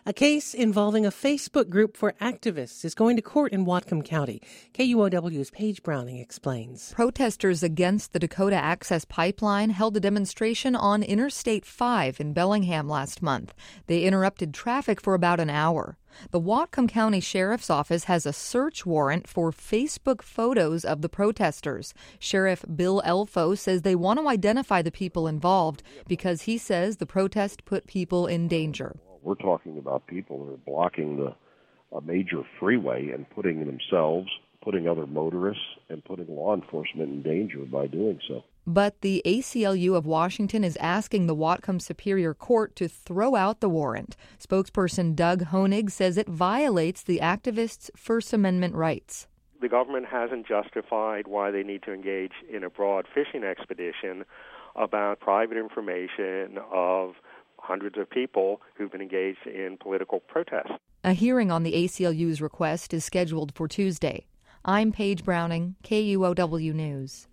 A case involving a Facebook group for activists is going to court in Whatcom County. KUOW's Paige Browning explains. Protesters against the Dakota Access Pipeline held a demonstration on Interstate 5 in Bellingham last month. They interrupted traffic for about an hour. The Whatcom County Sheriff's Office has a search warrant for Facebook photos of the protesters. Sheriff Bill Elfo says they want to identify the people involved because he says the protest put people in danger. We're talking about people who are blocking a major freeway and putting themselves, putting other motorists, and putting law enforcement in danger by doing so. But the ACLU of Washington is asking the Whatcom Superior Court to throw out the warrant. Spokesperson Doug Honig says it violates the activists' First Amendment rights. The government hasn't justified why they need to engage in a broad fishing expedition about private information of hundreds of people who've been engaged in political protest. A hearing on the ACLU's request is scheduled for Tuesday. I'm Paige Browning, KUOW News.